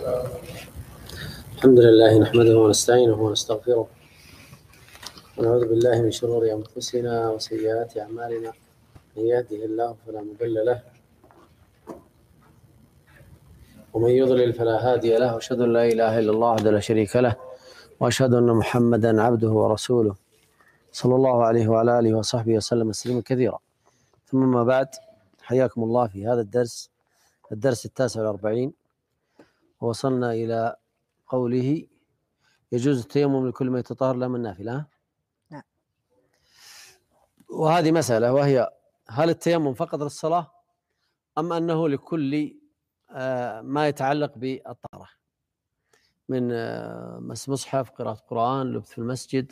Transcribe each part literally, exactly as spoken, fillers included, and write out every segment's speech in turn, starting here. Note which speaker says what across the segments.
Speaker 1: الحمد لله نحمده ونستعينه ونستغفره ونعوذ بالله من شرور أنفسنا وسيئات أعمالنا. من يهده الله فلا مضل له ومن يضلل فلا هادي له، وأشهد أن لا إله إلا الله وحده لا شريك له، وأشهد أن محمدا عبده ورسوله صلى الله عليه وعلى آله وصحبه وسلم تسليما كثيرا. ثم ما بعد، حياكم الله في هذا الدرس الدرس التاسع والأربعين، ووصلنا إلى قوله يجوز التيمم لكل ما يتطهر له من نافلة.
Speaker 2: نعم.
Speaker 1: وهذه مسألة، وهي هل التيمم فقط للصلاة أم أنه لكل ما يتعلق بالطهارة من مس مصحف، قراءة قرآن، لبث في المسجد،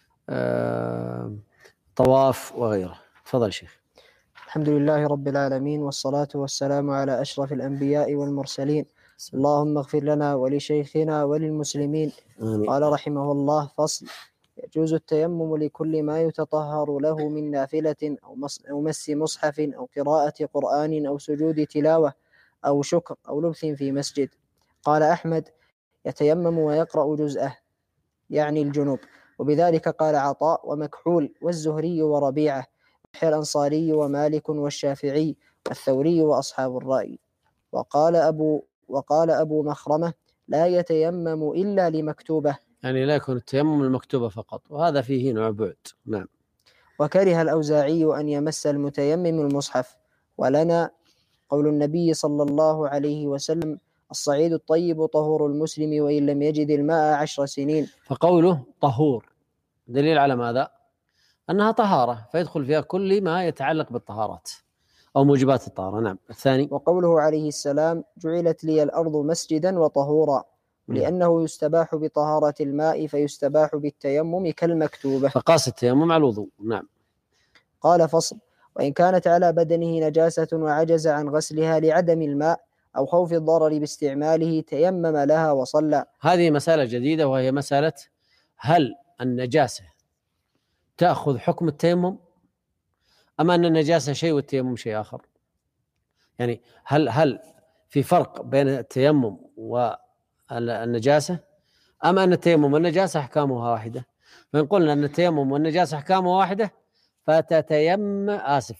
Speaker 1: طواف وغيره. تفضل شيخ.
Speaker 2: الحمد لله رب العالمين، والصلاة والسلام على أشرف الأنبياء والمرسلين. اللهم اغفر لنا ولشيخنا وللمسلمين.
Speaker 1: آمين.
Speaker 2: قال رحمه الله: فصل. يجوز التيمم لكل ما يتطهر له من نافلة أو مس مصحف أو قراءة قرآن أو سجود تلاوة أو شكر أو لبث في مسجد. قال أحمد: يتيمم ويقرأ جزءه، يعني الجنوب، وبذلك قال عطاء ومكحول والزهري وربيعة ويحيى الأنصاري ومالك والشافعي والثوري وأصحاب الرأي. وقال أبو وقال أبو مخرمة: لا يتيمم إلا لمكتوبة،
Speaker 1: يعني لا يكون التيمم المكتوبة فقط، وهذا فيه نوع بعد. نعم.
Speaker 2: وكره الأوزاعي أن يمس المتيمم المصحف. ولنا قول النبي صلى الله عليه وسلم: الصعيد الطيب طهور المسلم وإن لم يجد الماء عشر سنين.
Speaker 1: فقوله طهور دليل على ماذا؟ أنها طهارة، فيدخل فيها كل ما يتعلق بالطهارات أو موجبات الطهارة. نعم. الثاني:
Speaker 2: وقوله عليه السلام: جعلت لي الأرض مسجدا وطهورا، لأنه يستباح بطهارة الماء فيستباح بالتيمم كالمكتوبة.
Speaker 1: فقاس التيمم على الوضوء. نعم.
Speaker 2: قال: فصل. وإن كانت على بدنه نجاسة وعجز عن غسلها لعدم الماء أو خوف الضرر باستعماله تيمم لها وصلى.
Speaker 1: هذه مسألة جديدة، وهي مسألة هل النجاسة تأخذ حكم التيمم أم أن النجاسة شيء والتيمم شيء آخر؟ يعني هل هل في فرق بين التيمم والنجاسة، أم أن التيمم والنجاسة أحكامها واحدة؟ فإن قلنا أن التيمم والنجاسة أحكامها واحدة فتتيمم آسف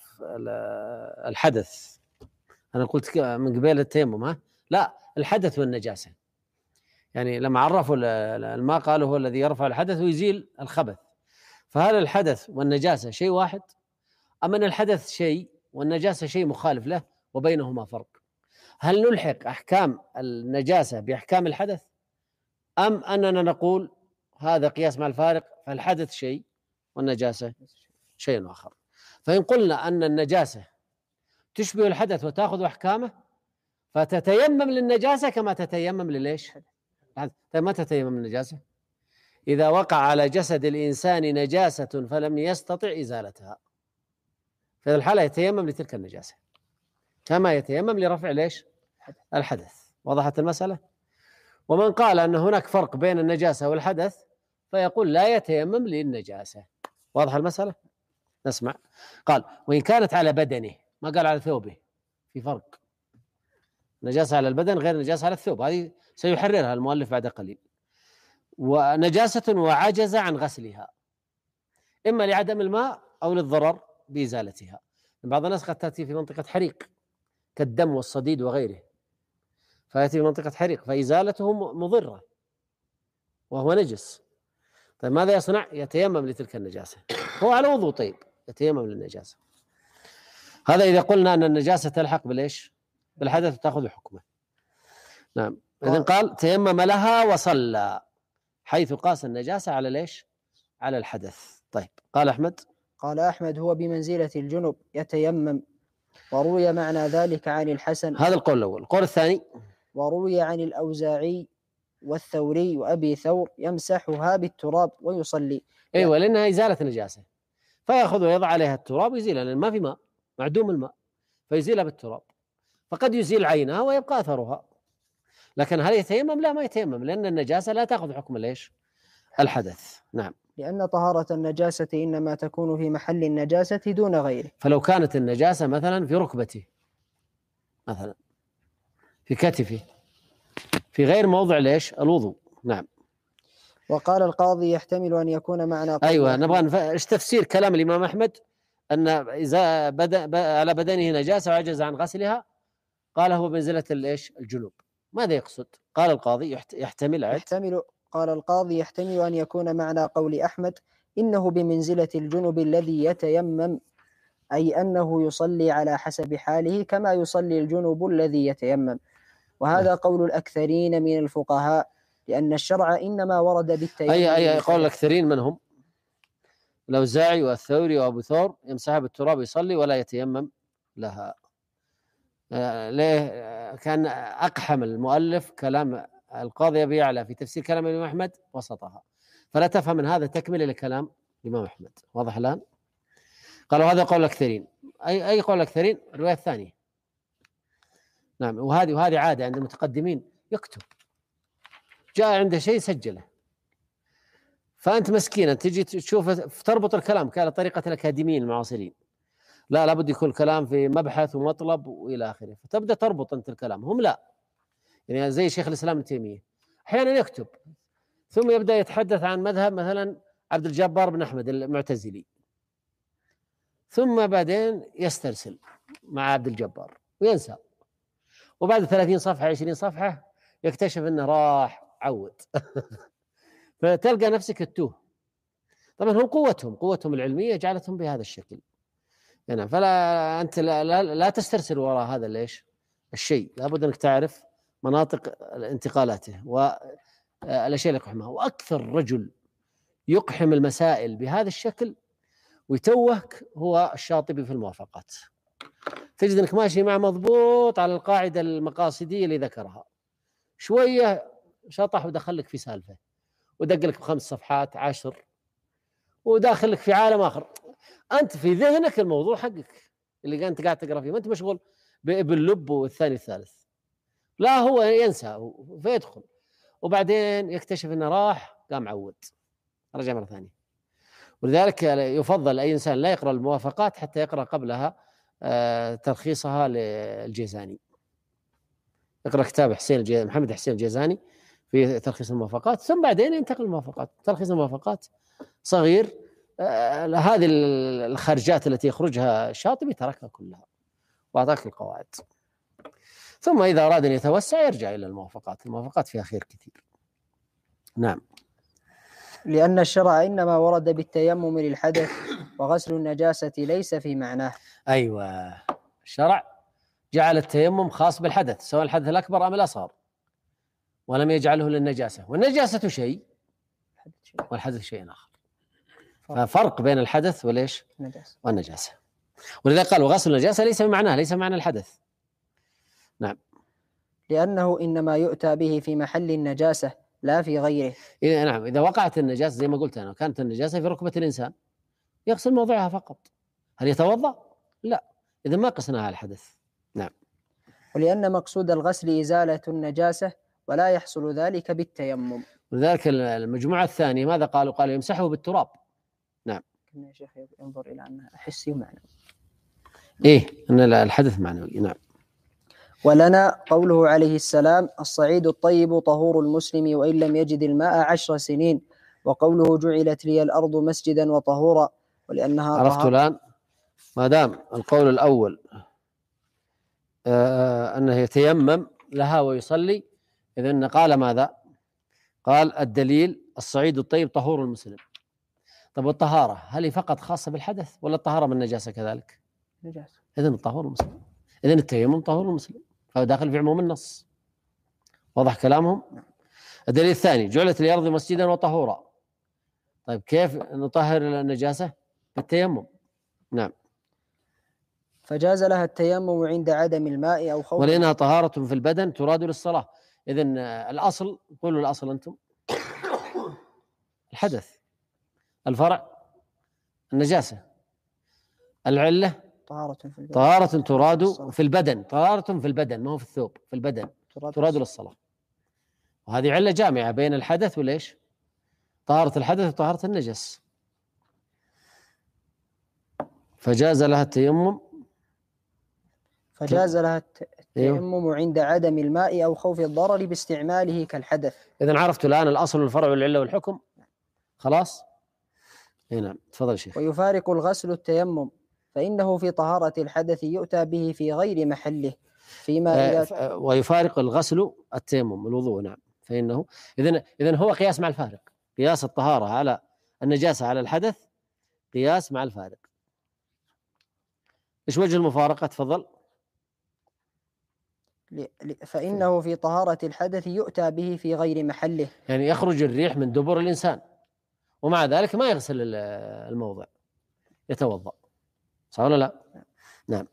Speaker 1: الحدث، أنا قلت من قبل التيمم، ها لا، الحدث والنجاسة. يعني لما عرفوا الماء قالوا هو الذي يرفع الحدث ويزيل الخبث. فهل الحدث والنجاسة شيء واحد، أم أن الحدث شيء والنجاسة شيء مخالف له وبينهما فرق؟ هل نلحق أحكام النجاسة بأحكام الحدث، أم أننا نقول هذا قياس مع الفارق، فالحدث شيء والنجاسة شيء آخر؟ فإن قلنا أن النجاسة تشبه الحدث وتأخذ أحكامه فتتيمم للنجاسة كما تتيمم لليش؟ ما تتيمم للنجاسة إذا وقع على جسد الإنسان نجاسة فلم يستطع إزالتها، في الحالة يتيمم لتلك النجاسة كما يتيمم لرفع ليش؟ الحدث. وضحت المسألة؟ ومن قال أن هناك فرق بين النجاسة والحدث فيقول لا يتيمم للنجاسة. واضح المسألة؟ نسمع. قال: وإن كانت على بدنه، ما قال على ثوبه، في فرق، نجاسة على البدن غير نجاسة على الثوب، هذه سيحررها المؤلف بعد قليل. ونجاسة وعجز عن غسلها، إما لعدم الماء أو للضرر بإزالتها. بعض الناس قد تأتي في منطقة حريق كالدم والصديد وغيره، فيأتي في منطقة حريق فإزالته مضرة وهو نجس. طيب ماذا يصنع؟ يتيمم لتلك النجاسة، هو على وضوء، طيب يتيمم للنجاسة. هذا إذا قلنا أن النجاسة تلحق بالإيش؟ بالحدث وتأخذ حكمه. نعم. إذن قال تيمم لها وصلى، حيث قاس النجاسة على ليش؟ على الحدث. طيب. قال أحمد:
Speaker 2: قال أحمد: هو بمنزلة الجنب يتيمم. وروي معنى ذلك عن الحسن.
Speaker 1: هذا القول الأول. القول الثاني:
Speaker 2: وروي عن الأوزاعي والثوري وأبي ثور يمسحها بالتراب ويصلي.
Speaker 1: أيوة، لأنها إزالة نجاسة، فيأخذ ويضع عليها التراب ويزيلها، لأن ما في ماء، معدوم الماء، فيزيلها بالتراب. فقد يزيل عينها ويبقى أثرها، لكن هل يتيمم؟ لا، ما يتيمم، لأن النجاسة لا تأخذ حكم ليش؟ الحدث. نعم.
Speaker 2: لأن طهارة النجاسة إنما تكون في محل النجاسة دون غيره.
Speaker 1: فلو كانت النجاسة مثلا في ركبته، مثلا في كتفه، في غير موضع ليش الوضوء. نعم.
Speaker 2: وقال القاضي يحتمل أن يكون معنى قول
Speaker 1: أيوة،
Speaker 2: أحمد.
Speaker 1: نبغى نف- إيش تفسير كلام الإمام أحمد أن إذا بدأ ب- على بدنه نجاسة وعجز عن غسلها قال هو بمنزلة الإيش الجنوب. ماذا يقصد؟ قال القاضي يحت- يحتمل عد.
Speaker 2: يحتمل قال القاضي يحتمل أن يكون معنى قول أحمد إنه بمنزلة الجنب الذي يتيمم، أي أنه يصلي على حسب حاله كما يصلي الجنب الذي يتيمم. وهذا قول الأكثرين من الفقهاء، لأن الشرع إنما ورد بالتيمم.
Speaker 1: أي أي قول
Speaker 2: للحدث.
Speaker 1: الأكثرين من هم؟ الأوزاعي والثوري وأبو ثور يمسحها بالتراب يصلي ولا يتيمم لها. آه، ليه؟ آه، كان أقحم المؤلف كلام القاضي أبي يعلى في تفسير كلام الإمام أحمد وسطها، فلا تفهم من هذا تكملة لكلام الإمام أحمد. واضح الآن؟ قالوا هذا قول الأكثرين. أي أي قول الأكثرين؟ الرواية الثانية. نعم. وهذه وهذه عادة عند المتقدمين، يكتب جاء عنده شيء سجله، فأنت مسكينة تجي تشوف تربط الكلام على طريقة الأكاديميين المعاصرين، لا لابد يكون الكلام في مبحث ومطلب وإلى آخره، فتبدأ تربط أنت الكلام. هم لا، يعني زي شيخ الإسلام ابن تيمية أحيانا يكتب ثم يبدأ يتحدث عن مذهب مثلا عبد الجبار بن أحمد المعتزلي، ثم بعدين يسترسل مع عبد الجبار وينسى، وبعد ثلاثين صفحة عشرين صفحة يكتشف أنه راح عود فتلقى نفسك التوه. طبعا هم قوتهم قوتهم العلمية جعلتهم بهذا الشكل. يعني فلا أنت لا, لا, لا تسترسل وراء هذا ليش الشيء، لابد أنك تعرف مناطق انتقالاته والأشياء اللي يقحمها. وأكثر رجل يقحم المسائل بهذا الشكل ويتوهك هو الشاطبي في الموافقات. تجد أنك ماشي مع مضبوط على القاعدة المقاصدية اللي ذكرها، شوية شطح ودخلك في سالفة ودقلك بخمس صفحات عشر وداخلك في عالم آخر. أنت في ذهنك الموضوع حقك اللي أنت قاعد تقرأ فيه، ما أنت مشغول باللب والثاني الثالث، لا هو ينسى فيدخل وبعدين يكتشف أنه راح قام عود رجع مرة ثانية. ولذلك يفضل أي إنسان لا يقرأ الموافقات حتى يقرأ قبلها آه تلخيصها للجيزاني. يقرأ كتاب حسين محمد حسين الجيزاني في تلخيص الموافقات، ثم بعدين ينتقل الموافقات. تلخيص الموافقات صغير، آه هذه الخارجات التي يخرجها الشاطبي تركها كلها وأعطاك القواعد، ثم إذا أراد أن يتوسع يرجع إلى الموافقات. الموافقات فيها خير كثير. نعم.
Speaker 2: لأن الشرع إنما ورد بالتيمم للحدث، وغسل النجاسة ليس في معناه.
Speaker 1: أيوة، الشرع جعل التيمم خاص بالحدث سواء الحدث الأكبر أم الأصغر، ولم يجعله للنجاسة، والنجاسة شيء والحدث شيء آخر. ففرق بين الحدث وليش
Speaker 2: نجاسة.
Speaker 1: والنجاسة. ولذا قال وغسل النجاسة ليس بمعناه، ليس معنى الحدث. نعم.
Speaker 2: لأنه إنما يؤتى به في محل النجاسة لا في غيره.
Speaker 1: إيه نعم. إذا وقعت النجاسة زي ما قلت أنا، كانت النجاسة في ركبة الإنسان يغسل موضعها فقط. هل يتوضأ؟ لا، إذا ما قسناها على الحدث. نعم.
Speaker 2: ولأن مقصود الغسل إزالة النجاسة ولا يحصل ذلك بالتيمم.
Speaker 1: ولذلك المجموعة الثانية ماذا قالوا؟ قالوا يمسحه بالتراب. نعم.
Speaker 2: كنا يا شيخ ينظر إلى أنها حسي ومعنوي.
Speaker 1: إيه أن الحدث معنوي. نعم.
Speaker 2: ولنا قوله عليه السلام الصعيد الطيب طهور المسلم وإن لم يجد الماء عشر سنين، وقوله جعلت لي الأرض مسجدا وطهورا ولأنها
Speaker 1: عرفت الآن؟ ما دام القول الأول آه أنه يتيمم لها ويصلي، إذن قال ماذا؟ قال الدليل الصعيد الطيب طهور المسلم. طب والطهارة هل هي فقط خاصة بالحدث ولا الطهارة من النجاسة كذلك؟
Speaker 2: نجاسة.
Speaker 1: إذن الطهور المسلم، إذن التيمم طهور المسلم، فهو داخل في عموم النص. واضح كلامهم؟ الدليل الثاني جعلت الأرض مسجدا وطهورا. طيب كيف نطهر النجاسة؟ بالتيمم. نعم.
Speaker 2: فجاز لها التيمم عند عدم الماء أو خوف.
Speaker 1: ولأنها طهارة في البدن تراد للصلاة. إذن الأصل، قولوا الأصل أنتم. الحدث، الفرع النجاسة، العلة
Speaker 2: طهارة في البدن.
Speaker 1: طهارة تراد في البدن، طهارة في البدن ما هو في الثوب، في البدن تراد للصلاة. وهذه علة جامعة بين الحدث وليش؟ طهارة الحدث وطهارة النجس. فجاز لها التيمم
Speaker 2: فجاز لها
Speaker 1: أيوه.
Speaker 2: التيمم عند عدم الماء أو خوف الضرر باستعماله كالحدث.
Speaker 1: إذن عرفت الآن الأصل والفرع والعلة والحكم. خلاص. نعم تفضل شيخ.
Speaker 2: ويفارق الغسل التيمم، فإنه في طهارة الحدث يؤتى به في غير محله، فيما إذا
Speaker 1: آه ويفارق الغسل التيمم الوضوء. نعم فإنه إذن إذن هو قياس مع الفارق، قياس الطهارة على النجاسة على الحدث قياس مع الفارق. إيش وجه المفارقة؟ تفضل.
Speaker 2: فإنه في طهارة الحدث يؤتى به في غير محله،
Speaker 1: يعني يخرج الريح من دبر الإنسان ومع ذلك ما يغسل الموضع، يتوضأ، صح ولا لا؟ نعم.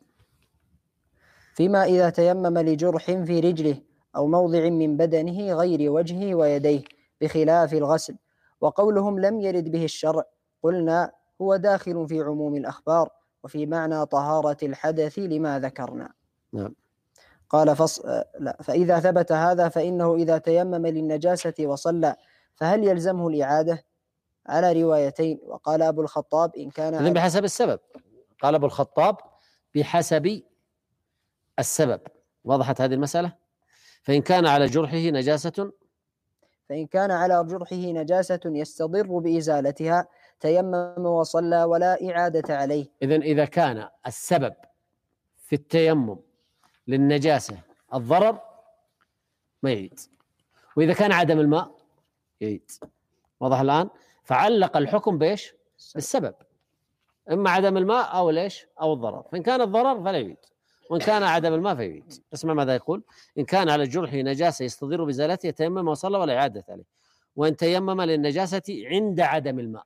Speaker 2: فيما إذا تيمم لجرح في رجله أو موضع من بدنه غير وجهه ويديه بخلاف الغسل. وقولهم لم يرد به الشرع قلنا هو داخل في عموم الأخبار وفي معنى طهارة الحدث لما ذكرنا.
Speaker 1: نعم.
Speaker 2: قال فص... لا فإذا ثبت هذا فإنه إذا تيمم للنجاسة وصلى فهل يلزمه الإعادة؟ على روايتين. وقال أبو الخطاب إن كان
Speaker 1: إذن بحسب السبب. قال أبو الخطاب بحسب السبب. وضحت هذه المسألة. فإن كان على جرحه نجاسة
Speaker 2: فإن كان على جرحه نجاسة يستضر بإزالتها تيمم وصلى ولا إعادة عليه.
Speaker 1: إذن إذا كان السبب في التيمم للنجاسة الضرر ما يعيد، وإذا كان عدم الماء يعيد. واضح الآن؟ فعلق الحكم بإيش؟ بالسبب، إما عدم الماء أو ليش؟ أو الضرر. فإن كان الضرر فلا يعيد، وإن كان عدم الماء فيعيد. اسمع ماذا يقول: إن كان على الجرح نجاسة يستضر بإزالته تيمم وصلى ولا إعادة عليه. وإن تيمم للنجاسة عند عدم الماء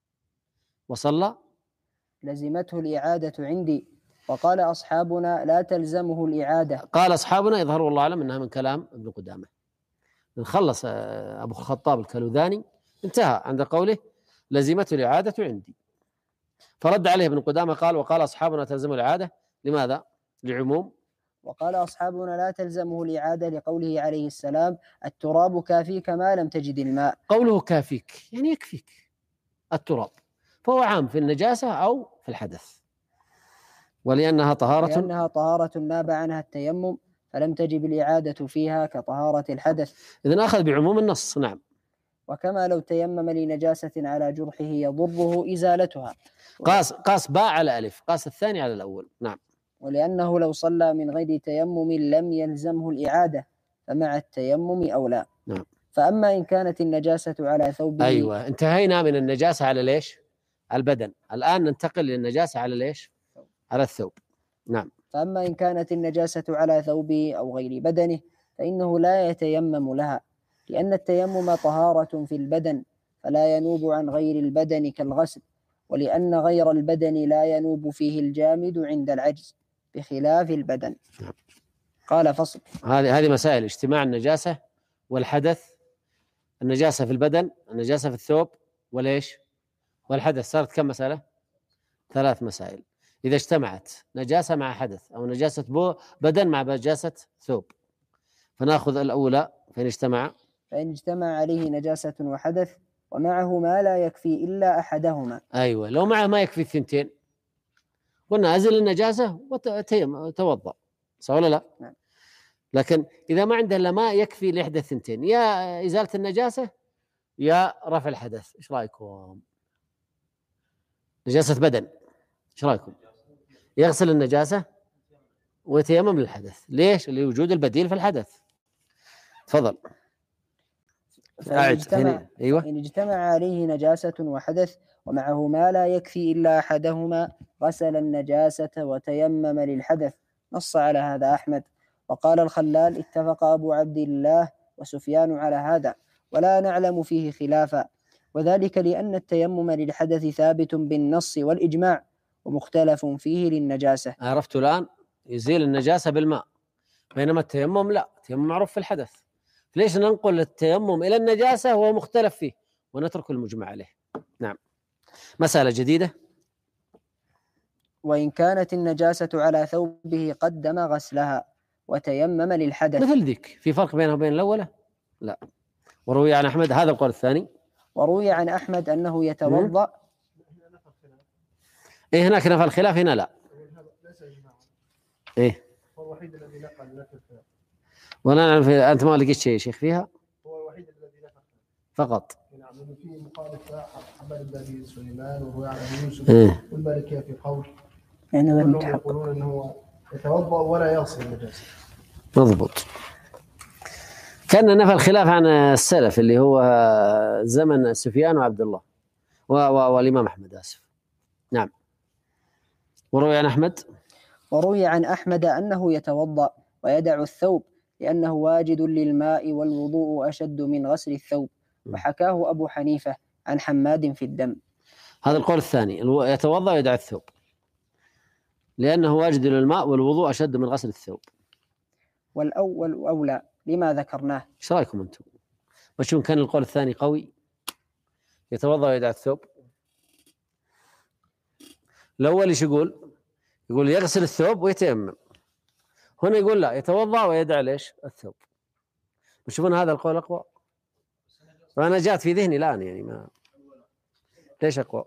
Speaker 1: وصلى
Speaker 2: لزمته الإعادة عندي. وقال أصحابنا لا تلزمه الإعادة.
Speaker 1: قال أصحابنا يظهر والله أعلم أنها من كلام ابن قدامة. خلص أبو الخطاب الكلوذاني انتهى عند قوله لزمته الإعادة عندي، فرد عليه ابن قدامة قال وقال أصحابنا تلزم الإعادة. لماذا؟ لعموم.
Speaker 2: وقال أصحابنا لا تلزمه الإعادة لقوله عليه السلام التراب كافيك ما لم تجد الماء.
Speaker 1: قوله كافيك يعني يكفيك التراب، فهو عام في النجاسة أو في الحدث. ولأنها طهارة
Speaker 2: لأنها طهارة ناب عنها التيمم فلم تجب الإعادة فيها كطهارة الحدث.
Speaker 1: إذن أخذ بعموم النص. نعم.
Speaker 2: وكما لو تيمم لنجاسة على جرحه يضره إزالتها.
Speaker 1: قاس قاس باء على ألف، قاس الثاني على الأول. نعم.
Speaker 2: ولأنه لو صلى من غير تيمم لم يلزمه الإعادة فمع التيمم أولى.
Speaker 1: نعم.
Speaker 2: فأما إن كانت النجاسة على ثوبه.
Speaker 1: أيوة، انتهينا من النجاسة على ليش؟ على البدن. الآن ننتقل للنجاسة على ليش؟ على الثوب. نعم.
Speaker 2: فأما إن كانت النجاسة على ثوبه أو غير بدنه فإنه لا يتيمم لها، لأن التيمم طهارة في البدن فلا ينوب عن غير البدن كالغسل، ولأن غير البدن لا ينوب فيه الجامد عند العجز بخلاف البدن. قال فصل.
Speaker 1: هذه هذه مسائل اجتماع النجاسة والحدث. النجاسة في البدن، النجاسة في الثوب، وليش؟ والحدث. صارت كم مسألة؟ ثلاث مسائل. إذا اجتمعت نجاسة مع حدث أو نجاسة بو بدن مع نجاسة ثوب، فنأخذ الأولى. فإن اجتمع
Speaker 2: فإن اجتمع عليه نجاسة وحدث ومعه ما لا يكفي إلا أحدهما.
Speaker 1: أيوة، لو معه ما يكفي الثنتين قلنا أزل النجاسة وتوضأ، صح ولا لا؟
Speaker 2: نعم.
Speaker 1: لكن إذا ما عنده إلا ماء يكفي لإحدى الثنتين، يا إزالة النجاسة يا رفع الحدث. إيش رأيكم؟ نجاسة بدن، إيش رأيكم؟ يغسل النجاسة ويتيمم للحدث. ليش؟ لوجود البديل في الحدث. تفضل.
Speaker 2: فإن اجتمع,
Speaker 1: أيوة.
Speaker 2: فإن اجتمع عليه نجاسة وحدث ومعه ما لا يكفي إلا أحدهما غسل النجاسة وتيمم للحدث. نص على هذا أحمد. وقال الخلال اتفق أبو عبد الله وسفيان على هذا ولا نعلم فيه خلافا، وذلك لأن التيمم للحدث ثابت بالنص والإجماع ومختلف فيه للنجاسة.
Speaker 1: عرفت الآن؟ يزيل النجاسة بالماء، بينما التيمم لا، التيمم معروف في الحدث. ليش ننقل التيمم إلى النجاسة وهو مختلف فيه ونترك المجمع عليه؟ نعم. مسألة جديدة.
Speaker 2: وإن كانت النجاسة على ثوبه قدم غسلها وتيمم للحدث.
Speaker 1: مثل ذيك، في فرق بينها وبين الأولى؟ لا. وروي عن أحمد هذا القول الثاني.
Speaker 2: وروي عن أحمد أنه يتوضأ.
Speaker 1: إيه هناك نفى الخلاف، هنا لا. إيه
Speaker 3: الوحيد الذي نقل نفي الخلاف.
Speaker 1: ولا نعرف أنت ما لقيت شيء يا شيخ فيها؟
Speaker 3: هو الوحيد الذي نفى
Speaker 1: فقط.
Speaker 3: نعم، لأنه في مخالفة حماد بن أبي سليمان وروي عن أبي يوسف
Speaker 1: إيه.
Speaker 3: والمالكية في قول
Speaker 2: يعني غير
Speaker 3: كلهم
Speaker 2: متحقق.
Speaker 3: يقولون أنه يتوضأ ولا يغسل النجاسة.
Speaker 1: مضبوط. كان نفى الخلاف عن السلف اللي هو زمن سفيان وعبد الله و- و- والإمام أحمد آسف. نعم. وروي عن أحمد
Speaker 2: وروي عن أحمد أنه يتوضأ ويدع الثوب لأنه واجد للماء والوضوء أشد من غسل الثوب، وحكاه أبو حنيفة عن حماد في الدم.
Speaker 1: هذا القول الثاني، الو- يتوضأ ويدع الثوب لأنه واجد للماء والوضوء أشد من غسل الثوب.
Speaker 2: والأول أولى لما ذكرناه.
Speaker 1: ايش رايكم انتم؟ وشو كان القول الثاني قوي؟ يتوضا ويدع الثوب. الاول ايش يقول؟ يقول يغسل الثوب ويتيمم. هنا يقول لا، يتوضا ويدع ليش؟ الثوب. وشوفون هذا القول اقوى. وانا جات في ذهني الان يعني ما ليش اقوى؟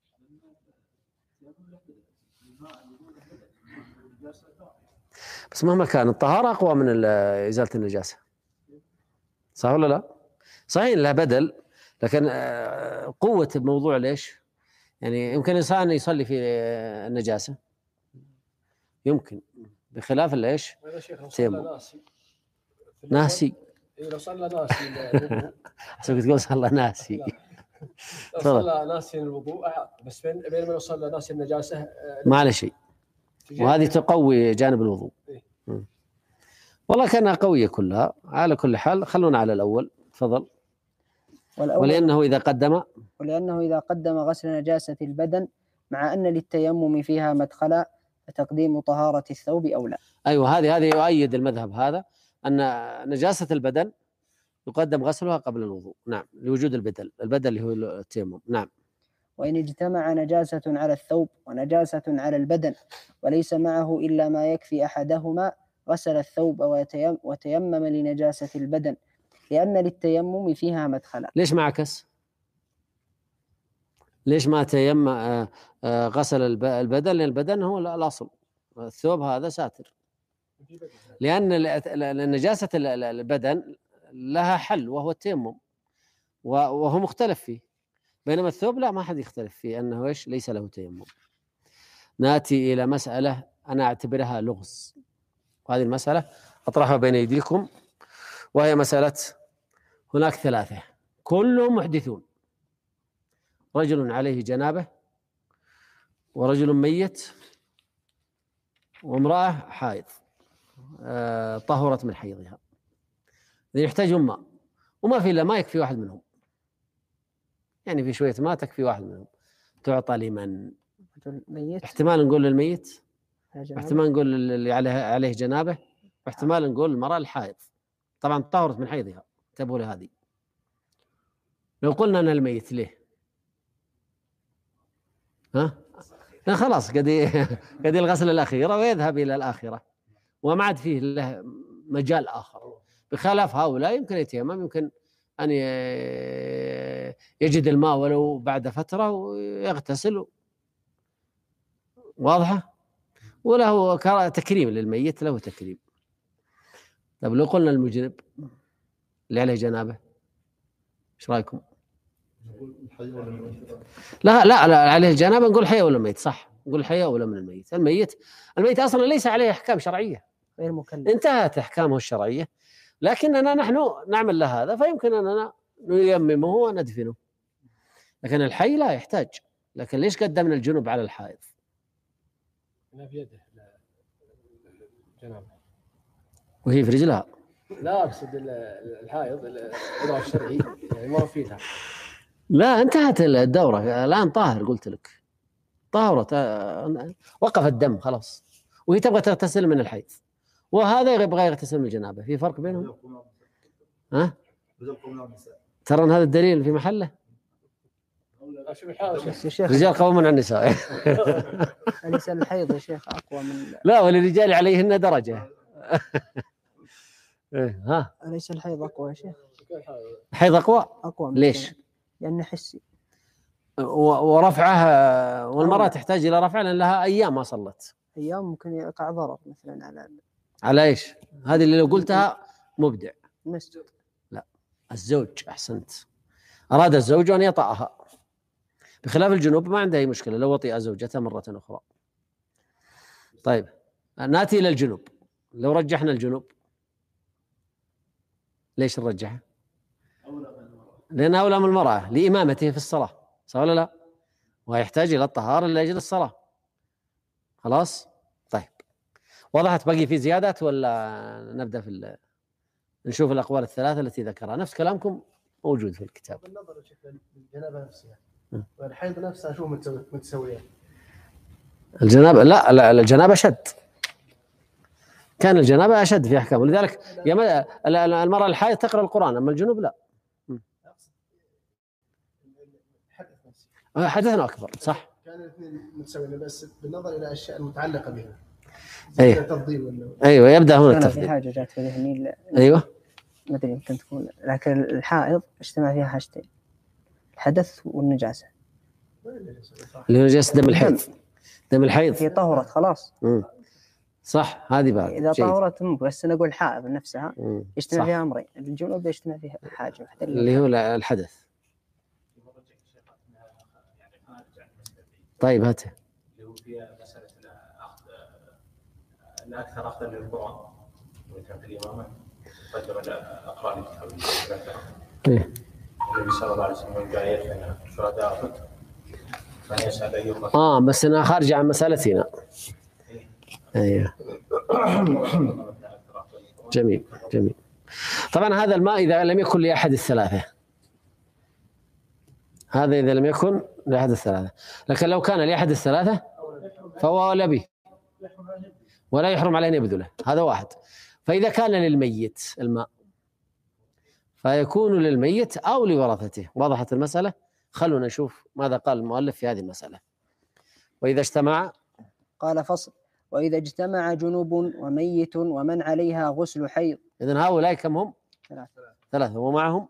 Speaker 1: بس مهما كان الطهاره اقوى من ال- ازاله النجاسه. صح ولا لا؟ صحيح لها بدل، لكن آه، قوة بموضوع ليش؟ يعني يمكن الإنسان يصلي في آه، النجاسة، يمكن، بخلاف ليش؟
Speaker 3: هذا شيخ لو
Speaker 1: تيمم.
Speaker 3: صلى ناسي
Speaker 1: ناسي.
Speaker 3: إيه لو صلى ناسي الوضوء
Speaker 1: حسبك تقول صلى ناسي.
Speaker 3: لا. لو
Speaker 1: تفضل.
Speaker 3: صلى ناسي الوضوء أعاد. بس بين بينما لو صلى ناسي النجاسة آه،
Speaker 1: ما على شيء، وهذه تقوي جانب الوضوء.
Speaker 3: إيه.
Speaker 1: مم. والله كانها قوية كلها. على كل حال خلونا على الأول. تفضل.
Speaker 2: والأول
Speaker 1: ولأنه إذا قدم
Speaker 2: ولأنه إذا قدم غسل نجاسة البدن مع أن للتيمم فيها مدخلا فتقديم طهارة الثوب أولى.
Speaker 1: أيوة، هذه هذه يؤيد المذهب هذا، أن نجاسة البدن يقدم غسلها قبل الوضوء. نعم، لوجود البدل، البدل اللي هو التيمم. نعم.
Speaker 2: وإن اجتمع نجاسة على الثوب ونجاسة على البدن وليس معه إلا ما يكفي أحدهما غسل الثوب ويتيم وتيمم لنجاسة البدن لأن للتيمم فيها مدخلا.
Speaker 1: ليش ما عكس؟ ليش ما تيمم آه، آه، غسل الب- البدن؟ لأن البدن هو الأصل، الثوب هذا ساتر. لأن ال- ال- نجاسة ال- ال- البدن لها حل وهو التيمم، و- وهو مختلف فيه، بينما الثوب لا، ما حد يختلف فيه أنه إيش؟ ليس له تيمم. نأتي إلى مسألة أنا أعتبرها لغز، وهذه المسألة أطرحها بين أيديكم، وهي مسألة هناك ثلاثة كلهم محدثون: رجل عليه جنابة، ورجل ميت، وامرأة حائض آه، طهرت من حيضها. يحتاجون ماء، وما في إلا ما يكفي واحد منهم، يعني في شوية ماء تكفي واحد منهم. تعطى لمن؟
Speaker 2: ميت
Speaker 1: احتمال نقول للميت،
Speaker 2: جنابة.
Speaker 1: احتمال نقول اللي عليه عليه جنابه، واحتمال نقول المرأة الحائض. طبعا طهرت من حيضها، انتبهوا لهذه. لو قلنا أن الميت ليه؟ ها؟ لا خلاص، قد قد الغسل الأخيرة ويذهب إلى الآخرة، وما عاد فيه له مجال آخر، بخلاف هؤلاء يمكن يتيمم، يمكن أن يجد الماء ولو بعد فترة ويغتسل. واضحة؟ وله تكريم للميت، له تكريم. طيب لو قلنا المجنب اللي عليه جنابه، ايش رايكم؟ لا لا لا، عليه الجنابه نقول حي ولا ميت؟ صح، نقول حي ولا من الميت. الميت الميت اصلا ليس عليه احكام شرعيه،
Speaker 2: غير مكلف،
Speaker 1: انتهت احكامه الشرعيه، لكننا نحن نعمل له هذا، فيمكن اننا نيممه وندفنه. لكن الحي لا يحتاج. لكن ليش قدمنا الجنب على الحائض؟
Speaker 3: لا في يده جنابه،
Speaker 1: وهي في رجلها.
Speaker 3: لا اقصد الحائض الإجراء الشرعي يعني مر فيها.
Speaker 1: لا، انتهت الدورة الآن، طاهر قلت لك، طهرت، وقف الدم خلاص، وهي تبغى تغتسل من الحيض، وهذا يبغى يغتسل من الجنابة. في فرق بينهم؟ ها؟ ترى أن هذا الدليل في محله. رجال قوامون على النساء.
Speaker 2: أليس الحيض يا شيخ أقوى من؟
Speaker 1: لا، وللرجال عليهن درجة. ها؟
Speaker 2: أليس الحيض أقوى يا شيخ؟
Speaker 1: الحيض أقوى؟
Speaker 2: أقوى من
Speaker 1: ليش؟
Speaker 2: لأنه حسي،
Speaker 1: ورفعها، والمرأة تحتاج إلى رفع لأن لها أيام ما صلت.
Speaker 2: أيام ممكن يقع ضرر مثلا على
Speaker 1: على ايش؟ هذه اللي لو قلتها مبدع.
Speaker 2: المسجد.
Speaker 1: لا، الزوج. احسنت. اراد الزوج ان يطأها، بخلاف الجنوب ما عنده اي مشكله لو وطئ زوجته مره اخرى. طيب ناتي الى الجنوب. لو رجحنا الجنوب، ليش نرجحه؟ لأنه أولى من المرأة لإمامته في الصلاة، صح ولا لا؟ ويحتاج إلى الطهارة لأجل الصلاة. خلاص؟ طيب وضحت؟ بقي في زيادات ولا نبدأ في ال... نشوف الأقوال الثلاثة التي ذكرها؟ نفس كلامكم موجود في الكتاب.
Speaker 3: بالنظر للجنابة نفسها والحيض نفسها شو متساوية؟
Speaker 1: الجنابة لا, لا الجنابة أشد، كان الجنابة أشد في أحكام، ولذلك المرأة الحائض تقرأ القرآن، أما الجنوب لا. حدثنا أكبر، صح؟
Speaker 3: كان الاثنين متساويين بس بالنظر إلى الأشياء المتعلقة بها.
Speaker 1: أيوه
Speaker 3: تفضيل.
Speaker 1: أيوه يبدأ هنا التفضيل.
Speaker 2: في حاجة جات في ذهني.
Speaker 1: أيوه
Speaker 2: ما أدري يمكن تكون، لكن الحائض اجتمع فيها حاجتين: الحدث والنجاسة.
Speaker 1: اللي هو نجاسة دم الحيض. دم الحيض
Speaker 2: هي طهرت خلاص.
Speaker 1: مم. صح، هذه بعد
Speaker 2: إذا طهرت مو بس نقول حائض نفسها يجتمع
Speaker 1: صح.
Speaker 2: فيها أمرين، الجنوب يجتمع فيها حاجة واحدة
Speaker 1: اللي هو الحدث. طيب هاته.
Speaker 4: اللي هو فيها مسألة الأخذ الأكثر أخذا للقرآن وكان في الإمامة قدم الأقران
Speaker 1: إيه.
Speaker 4: النبي صلى الله عليه وسلم قال يدفن شهداء أحد من يسأل أيها.
Speaker 1: آه بس أنا خارج عن مسألتنا. أيوه. جميل جميل. طبعا هذا الماء إذا لم يكن لأحد الثلاثة، هذا إذا لم يكن لأحد الثلاثة، لكن لو كان لأحد الثلاثة فهو أولى به ولا يحرم عليه أن يبذله. هذا واحد. فإذا كان للميت الماء فيكون للميت أو لورثته. وضحت المسألة؟ خلونا نشوف ماذا قال المؤلف في هذه المسألة. وإذا اجتمع،
Speaker 2: قال فصل: وإذا اجتمع جنوب وميت ومن عليها غسل حيض.
Speaker 1: إذن هؤلاء كم هم؟
Speaker 2: ثلاثة.
Speaker 1: ثلاثة. ومعهم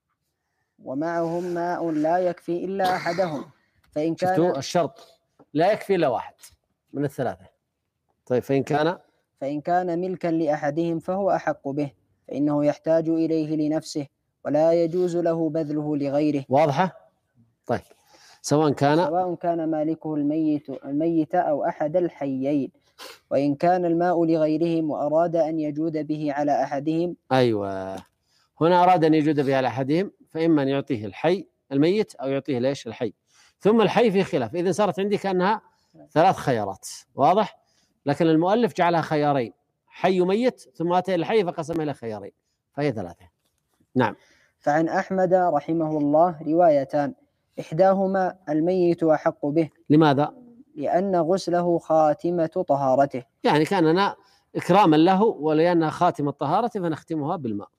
Speaker 2: ومعهم ماء لا يكفي إلا أحدهم، فإن كان
Speaker 1: شفتوا الشرط لا يكفي إلا واحد من الثلاثة. طيب فإن كان
Speaker 2: فإن كان ملكا لأحدهم فهو أحق به، فإنه يحتاج إليه لنفسه ولا يجوز له بذله لغيره.
Speaker 1: واضحة؟ طيب سواء كان
Speaker 2: سواء كان مالكه الميت الميت أو أحد الحيين. وإن كان الماء لغيرهم وأراد أن يجود به على أحدهم.
Speaker 1: أيوة، هنا أراد أن يجود به على أحدهم، فإما أن يعطيه الحي الميت أو يعطيه ليش الحي. ثم الحي في خلاف، إذن صارت عندي كأنها ثلاث خيارات. واضح؟ لكن المؤلف جعلها خيارين: حي ميت، ثم أتى الحي فقسمها إلى خيارين، فهي ثلاثة. نعم.
Speaker 2: فعن أحمد رحمه الله روايتان، إحداهما الميت أحق به.
Speaker 1: لماذا؟
Speaker 2: لأن غسله خاتمة طهارته،
Speaker 1: يعني كاننا إكراما له ولأنها خاتمة طهارة فنختمها بالماء.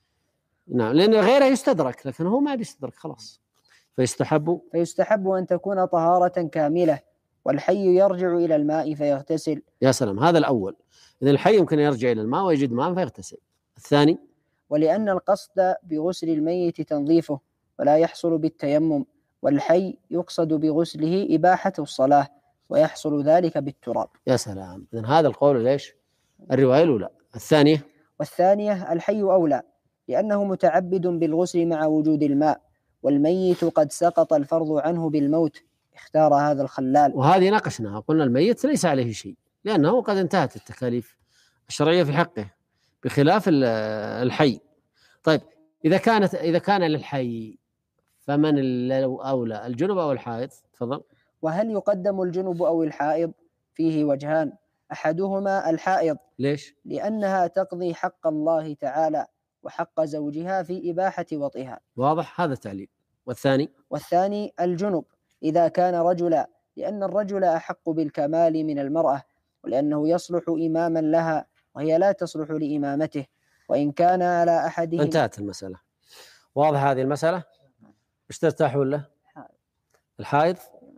Speaker 1: نعم، لأن غيره يستدرك، لكن هو ما يستدرك خلاص. فيستحب
Speaker 2: فيستحب أن تكون طهارة كاملة، والحي يرجع إلى الماء فيغتسل.
Speaker 1: يا سلام، هذا الأول. إذن الحي يمكن يرجع إلى الماء ويجد ماء فيغتسل. الثاني:
Speaker 2: ولأن القصد بغسل الميت تنظيفه ولا يحصل بالتيمم، والحي يقصد بغسله إباحة الصلاة ويحصل ذلك بالتراب.
Speaker 1: يا سلام. إذن هذا القول ليش؟ الرواية الأولى. الثانية:
Speaker 2: والثانية الحي أولى، لأنه متعبد بالغسل مع وجود الماء، والميت قد سقط الفرض عنه بالموت، اختار هذا الخلال.
Speaker 1: وهذه ناقشناها، قلنا الميت ليس عليه شيء لأنه قد انتهت التكاليف الشرعية في حقه، بخلاف الحي. طيب إذا كانت إذا كان للحي فمن الأولى، الجنب أو الحائض؟ تفضل.
Speaker 2: وهل يقدم الجنب أو الحائض؟ فيه وجهان، أحدهما الحائض.
Speaker 1: ليش؟
Speaker 2: لأنها تقضي حق الله تعالى وحق زوجها في إباحة وطئها.
Speaker 1: واضح، هذا تعليل. والثاني؟
Speaker 2: والثاني الجنب إذا كان رجلا، لأن الرجل أحق بالكمال من المرأة، ولأنه يصلح إماما لها وهي لا تصلح لإمامته، وإن كان على أحدهم.
Speaker 1: انتهت المسألة. واضح هذه المسألة؟ ايش ترتاحون له؟ الحائض.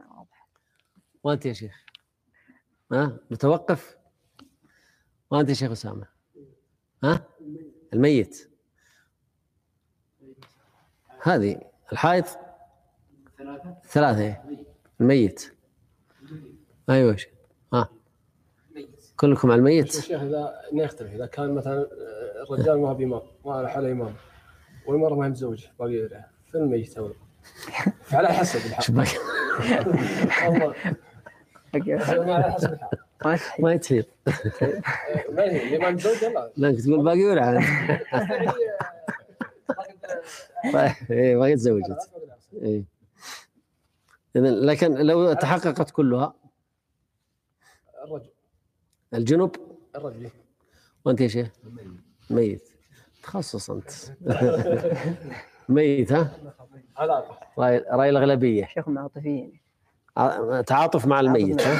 Speaker 1: وأنت يا شيخ؟ ها متوقف؟ وأنت يا شيخ أسامة؟ ها الميت. هذه الحائض ثلاثة. الميت. أيوة. ها كلكم على الميت.
Speaker 3: الشيخ إذا نختلف إذا كان مثلا الرجال ما هو بإمام ما حول إمام والمرأة ما هي متزوجة باقي لها في الميت أولى فعلى حسب الحال. والله على حسب الحال
Speaker 1: ما يتحيط.
Speaker 3: ما هي اللي ما متزوجة لا.
Speaker 1: لا تقول باقي ولا إيه ما يتزوجت. إيه إذن لكن لو تحققت كلها
Speaker 3: الرجل
Speaker 1: الجنوب
Speaker 3: الرجل
Speaker 1: وأنت يا شيخ ميت تخصص أنت. ميت ها رأي رأي الأغلبية
Speaker 2: شيخ عاطفيين
Speaker 1: تعاطف مع الميت ها.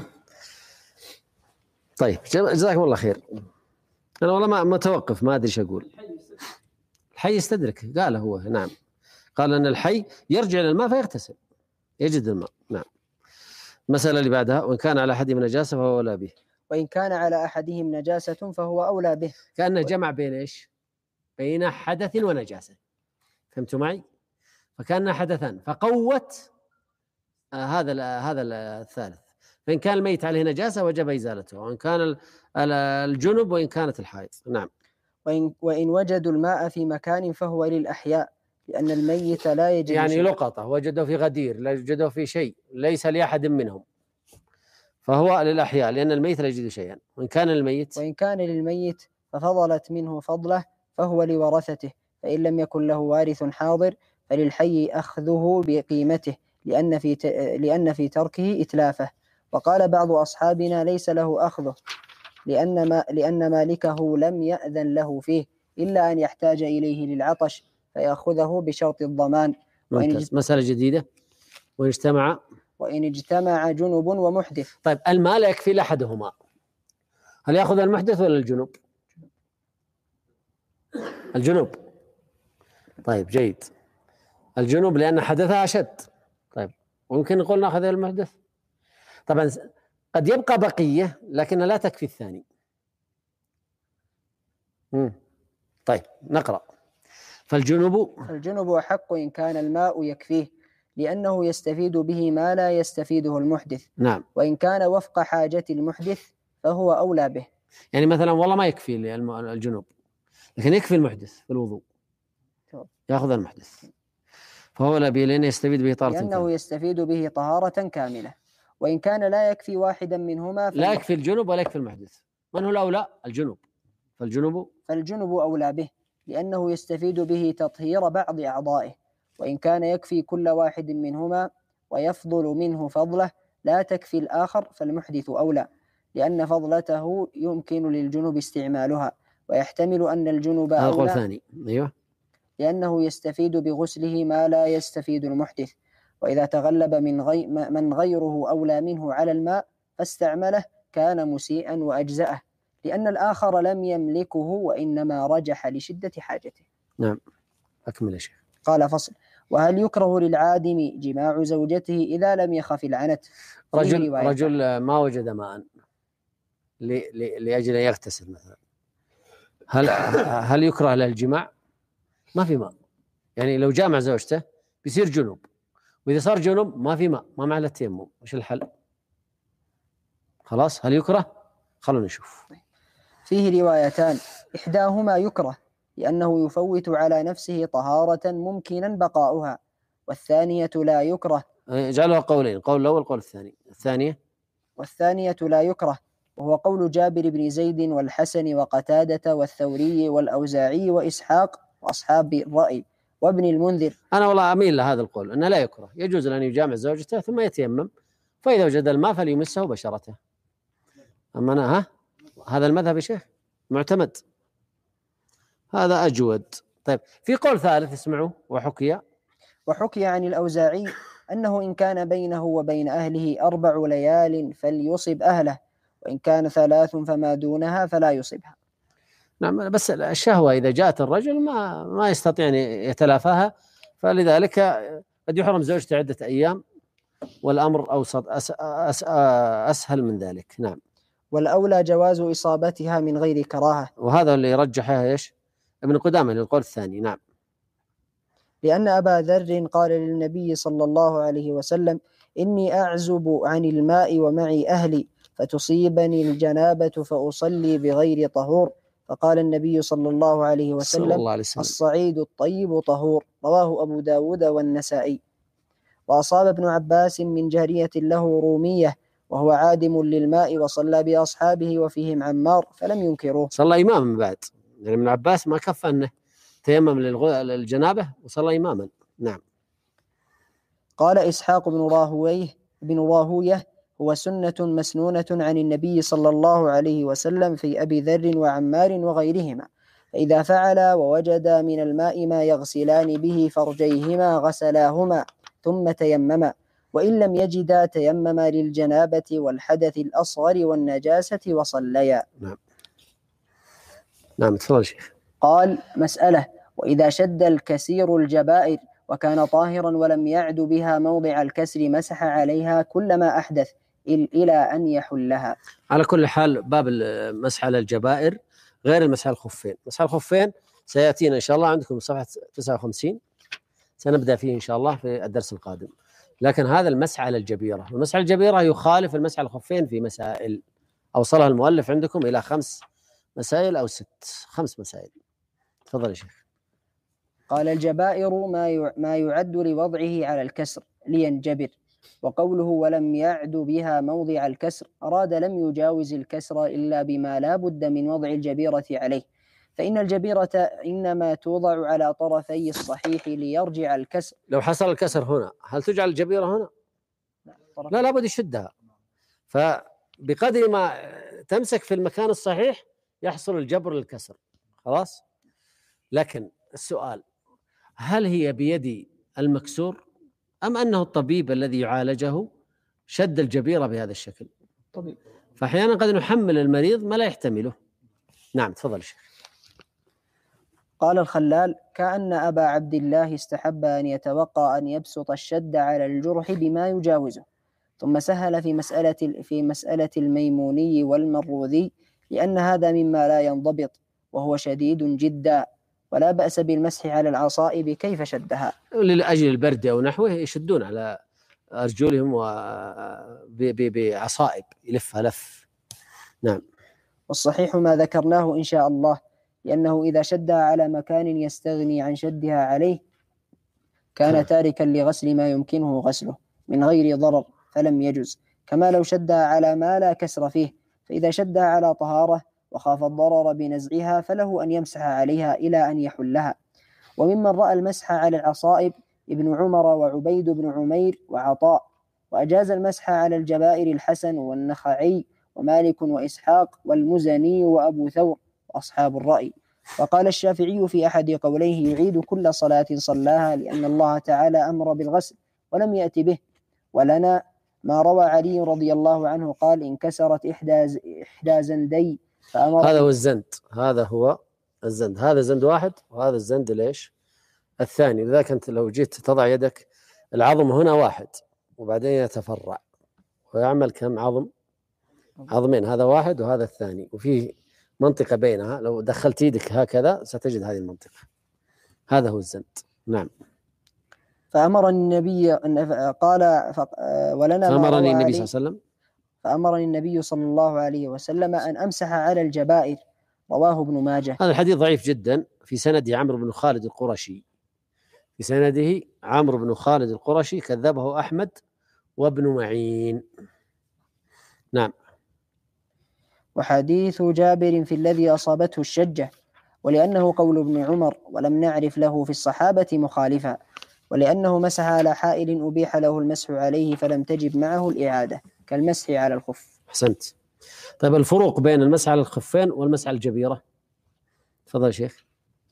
Speaker 1: طيب جزاكم الله خير. أنا والله ما متوقف ما أدري إيش أقول. الحي يستدرك قال هو نعم قال أن الحي يرجع للماء فيغتسل يجد الماء. نعم. المسألة اللي بعدها وإن كان على أحدهم نجاسة فهو أولى به.
Speaker 2: وإن كان على أحدهم نجاسة فهو أولى به.
Speaker 1: كأنه جمع بين إيش؟ بين حدث ونجاسة. فهمتوا معي؟ فكان حدثان فقوت آه هذا هذا الثالث. فإن كان الميت عليه نجاسة وجب إزالته وإن كان الجنب وإن كانت الحائض. نعم.
Speaker 2: وإن, وإن وجدوا الماء في مكان فهو للأحياء لأن الميت لا يجد
Speaker 1: يعني
Speaker 2: شيء.
Speaker 1: لقطة وجدوا في غدير لا وجدوا في شيء ليس لأحد منهم فهو للأحياء لأن الميت لا يجد شيئا. وإن كان الميت
Speaker 2: وإن كان للميت ففضلت منه فضله فهو لورثته فإن لم يكن له وارث حاضر فللحي أخذه بقيمته لأن في ت... لأن في تركه إتلافه. وقال بعض أصحابنا ليس له أخذه لأن ما... لأن مالكه لم يأذن له فيه إلا أن يحتاج إليه للعطش فيأخذه بشرط الضمان.
Speaker 1: وإن اج... مسألة جديدة. وإن اجتمع
Speaker 2: وإن اجتمع جنب ومحدث.
Speaker 1: طيب الماء لا يكفي لأحدهما هل يأخذ المحدث ولا الجنوب؟ الجنوب. طيب جيد. الجنوب لأن حدثها أشد. طيب ممكن نقول نأخذ المحدث. طبعا قد يبقى بقية لكن لا تكفي الثاني. مم. طيب نقرأ. فالجنوب
Speaker 2: الجنوب أحق إن كان الماء يكفيه لأنه يستفيد به ما لا يستفيده المحدث.
Speaker 1: نعم.
Speaker 2: وإن كان وفق حاجة المحدث فهو أولى به.
Speaker 1: يعني مثلا والله ما يكفي الجنوب لكن يكفي المحدث في الوضوء يأخذ المحدث فهو لا به لأنه يستفيد به طهارة
Speaker 2: لأنه
Speaker 1: كاملة.
Speaker 2: يستفيد به طهارة كاملة. وإن كان لا يكفي واحدا منهما
Speaker 1: لا يكفي الجنوب ولا يكفي المحدث. من هو الأولى؟ الجنوب. فالجنوب
Speaker 2: فالجنوب أولى به لأنه يستفيد به تطهير بعض أعضائه. وإن كان يكفي كل واحد منهما ويفضل منه فضله لا تكفي الآخر فالمحدث أولى لأن فضلته يمكن للجنوب استعمالها ويحتمل أن الجنوب
Speaker 1: هذا
Speaker 2: أولى.
Speaker 1: قول ثاني. أيوه.
Speaker 2: لأنه يستفيد بغسله ما لا يستفيد المحدث. وإذا تغلب من, غي من غيره أولى منه على الماء فاستعمله كان مسيئا وأجزأه لأن الآخر لم يملكه وإنما رجح لشدة حاجته.
Speaker 1: نعم أكمل يا شيخ.
Speaker 2: قال فصل. وهل يكره للعادم جماع زوجته إذا لم يخف العنت؟
Speaker 1: رجل, رجل ما وجد ماء لأجل أن يغتسل مثلا هل, هل يكره له الجماع؟ ما في ماء يعني لو جامع زوجته بيصير جنوب وإذا صار جنوب ما في ماء ما معه إلا التيمم وش الحل؟ خلاص هل يكره؟ خلونا نشوف.
Speaker 2: فيه روايتان إحداهما يكره لأنه يفوت على نفسه طهارة ممكنا بقاؤها والثانية لا يكره.
Speaker 1: جعلها قولين قول الأول قول الثاني. الثانية
Speaker 2: والثانية لا يكره وهو قول جابر بن زيد والحسن وقتادة والثوري والأوزاعي وإسحاق وأصحاب الرأي وابن المنذر.
Speaker 1: أنا والله أميل لهذا القول أنه لا يكره يجوز أن يجامع زوجته ثم يتيمم فإذا وجد الماء فليمسه بشرته. أما أنا ها هذا المذهب يا شيخ معتمد هذا أجود. طيب في قول ثالث اسمعوا. وحكي
Speaker 2: وحكي عن الأوزاعي أنه إن كان بينه وبين أهله أربع ليال فليصب أهله وإن كان ثلاث فما دونها فلا يصبها.
Speaker 1: نعم بس الشهوة إذا جاءت الرجل ما ما يستطيع أن يتلافاها فلذلك قد يحرم زوجته عدة أيام والأمر أوسط أس أس أسهل من ذلك. نعم.
Speaker 2: والأولى جواز إصابتها من غير كراهة
Speaker 1: وهذا اللي رجحه إيش ابن قدامة للقول الثاني. نعم.
Speaker 2: لأن أبا ذر قال للنبي صلى الله عليه وسلم إني أعزب عن الماء ومعي أهلي فتصيبني الجنابة فأصلي بغير طهور. فقال النبي صلى الله عليه
Speaker 1: صلى
Speaker 2: وسلم:
Speaker 1: الله عليه وسلم.
Speaker 2: الصعيد الطيب طهور. رواه أبو داود والنسائي. وأصاب ابن عباس من جارية له رومية وهو عادم للماء وصلى بأصحابه وفيهم عمار فلم ينكروه.
Speaker 1: صلى إماما بعد، يعني ابن عباس ما كفى أنه تيمم للجنابة وصلى إماما. نعم.
Speaker 2: قال إسحاق بن راهويه بن راهويه: هو سنة مسنونة عن النبي صلى الله عليه وسلم في أبي ذر وعمار وغيرهما، فإذا فعل ووجد من الماء ما يغسلان به فرجيهما غسلاهما ثم تيمما، وإن لم يجدا تيمما للجنابة والحدث الأصغر والنجاسة وصليا.
Speaker 1: نعم. نعم تفضل شيخ.
Speaker 2: قال: مسألة: وإذا شد الكسير الجبائر وكان طاهرا ولم يعد بها موضع الكسر مسح عليها كلما أحدث إلى أن يحلها.
Speaker 1: على كل حال باب المسح على الجبائر غير المسح على الخفين. مسح على الخفين سيأتينا إن شاء الله عندكم صفحة تسعة وخمسين، سنبدأ فيه إن شاء الله في الدرس القادم. لكن هذا المسح على الجبيرة، المسح على الجبيرة يخالف المسح على الخفين في مسائل أوصلها المؤلف عندكم إلى خمس مسائل أو ست خمس مسائل. تفضل يا شيخ.
Speaker 2: قال: الجبائر ما ما يعد لوضعه على الكسر لينجبر. وقوله ولم يعد بها موضع الكسر أراد لم يجاوز الكسر إلا بما لا بد من وضع الجبيرة عليه، فإن الجبيرة إنما توضع على طرفي الصحيح ليرجع الكسر.
Speaker 1: لو حصل الكسر هنا هل تجعل الجبيرة هنا؟ لا، لابد يشدها، فبقدر ما تمسك في المكان الصحيح يحصل الجبر للكسر. خلاص. لكن السؤال: هل هي بيد المكسور أم أنه الطبيب الذي يعالجه شد الجبيرة بهذا الشكل؟
Speaker 3: طبيب.
Speaker 1: فأحيانا قد نحمل المريض ما لا يحتمله. نعم تفضل شيخ.
Speaker 2: قال الخلال: كأن أبا عبد الله استحب أن يتوقع أن يبسط الشد على الجرح بما يجاوزه، ثم سهل في مسألة في مسألة الميموني والمروذي، لأن هذا مما لا ينضبط وهو شديد جدا، ولا بأس بالمسح على العصائب كيف شدها.
Speaker 1: لأجل البرد أو نحوه يشدون على أرجلهم بعصائب يلفها لف. نعم.
Speaker 2: والصحيح ما ذكرناه إن شاء الله، لأنه إذا شدها على مكان يستغني عن شدها عليه كان تاركا لغسل ما يمكنه غسله من غير ضرر فلم يجز، كما لو شدها على ما لا كسر فيه، فإذا شدها على طهارة وخاف الضرر بنزعها فله أن يمسح عليها إلى أن يحلها. وممن رأى المسح على العصائب ابن عمر وعبيد بن عمير وعطاء، وأجاز المسح على الجبائر الحسن والنخعي ومالك وإسحاق والمزني وأبو ثور وأصحاب الرأي. وقال الشافعي في أحد قوليه: يعيد كل صلاة صلاها، لأن الله تعالى أمر بالغسل ولم يأتي به. ولنا ما روى علي رضي الله عنه قال: انكسرت إحدى إحدى زندي فأمر.
Speaker 1: هذا هو الزند، هذا هو الزند، هذا زند واحد وهذا الزند ليش الثاني. لذلك أنت لو جيت تضع يدك العظم هنا واحد وبعدين يتفرع ويعمل كم عظم؟ عظمين، هذا واحد وهذا الثاني، وفيه منطقة بينها، لو دخلت يدك هكذا ستجد هذه المنطقة. هذا هو الزند. نعم.
Speaker 2: فأمرني النبي قال ف... ولنا
Speaker 1: فأمرني النبي صلى الله عليه وسلم
Speaker 2: فأمرني النبي صلى الله عليه وسلم أن أمسح على الجبائر. رواه ابن ماجه.
Speaker 1: هذا الحديث ضعيف جدا، في سنده عمرو بن خالد القرشي، في سنده عمرو بن خالد القرشي كذبه أحمد وابن معين. نعم.
Speaker 2: وحديث جابر في الذي أصابته الشجة، ولأنه قول ابن عمر ولم نعرف له في الصحابة مخالفا، ولأنه مسح على حائل أبيح له المسح عليه فلم تجب معه الإعادة كالمسح على الخف.
Speaker 1: أحسنت. طيب الفروق بين المسح على الخفين والمسح على الجبيرة؟ تفضل يا شيخ.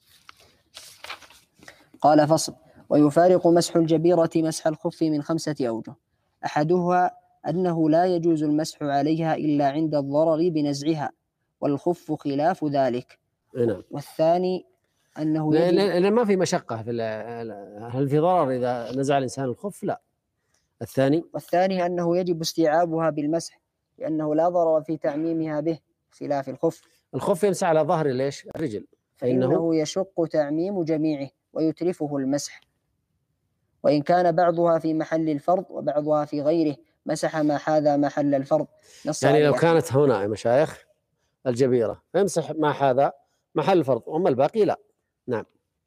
Speaker 2: قال: فصل: ويفارق مسح الجبيرة مسح الخف من خمسة أوجه. أحدها أنه لا يجوز المسح عليها إلا عند الضرر بنزعها، والخف خلاف ذلك.
Speaker 1: نعم.
Speaker 2: والثاني أنه
Speaker 1: يجب... لأن ما في مشقة في هل في ضرر إذا نزع الإنسان الخف؟ لا. الثاني
Speaker 2: والثاني أنه يجب استيعابها بالمسح، لأنه لا ضرر في تعميمها به خلاف الخف.
Speaker 1: الخف يمسح على ظهر ليش الرجل،
Speaker 2: فإنه, فإنه يشق تعميم جميعه ويترفه المسح، وإن كان بعضها في محل الفرض وبعضها في غيره، مسح ما حاذا محل الفرض. نص
Speaker 1: يعني
Speaker 2: عليه
Speaker 1: لو
Speaker 2: أحمد.
Speaker 1: كانت هنا يا مشايخ الجبيرة فيمسح ما حاذا محل الفرض، أما الباقي لا. نعم.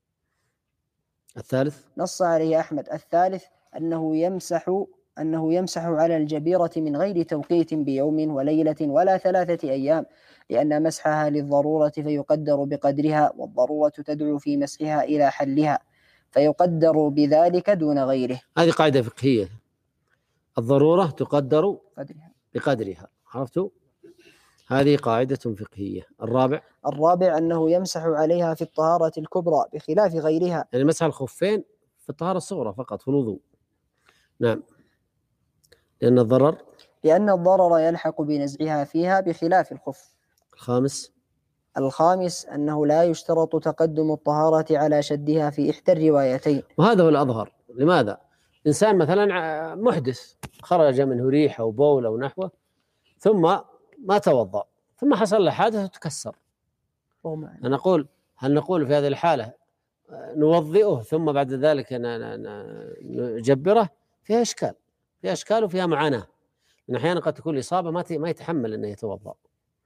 Speaker 1: الثالث
Speaker 2: نص عليه أحمد. الثالث أنه يمسح أنه يمسح على الجبيرة من غير توقيت بيوم وليلة ولا ثلاثة أيام، لأن مسحها للضرورة فيقدر بقدرها، والضرورة تدعو في مسحها إلى حلها فيقدر بذلك دون غيره.
Speaker 1: هذه قاعدة فقهية، الضرورة تقدر
Speaker 2: قدرها.
Speaker 1: بقدرها، عرفتوا؟ هذه قاعدة فقهية. الرابع
Speaker 2: الرابع أنه يمسح عليها في الطهارة الكبرى بخلاف غيرها،
Speaker 1: يعني مسح الخفين في الطهارة الصغرى فقط في الوضوء. نعم، لأن الضرر
Speaker 2: لأن الضرر يلحق بنزعها فيها بخلاف الخف.
Speaker 1: الخامس
Speaker 2: الخامس أنه لا يشترط تقدم الطهارة على شدها في إحدى الروايتين.
Speaker 1: وهذا هو الأظهر. لماذا؟ إنسان مثلا محدث خرج منه ريح أو بول أو نحوه ثم ما توضأ ثم حصل له حادث وتكسر، نقول هل نقول في هذه الحالة نوضئه ثم بعد ذلك نجبره؟ فيها إشكال، فيها إشكال وفيها معاناة، من أحيانا قد تكون الإصابة ما ما يتحمل أنه يتوضأ.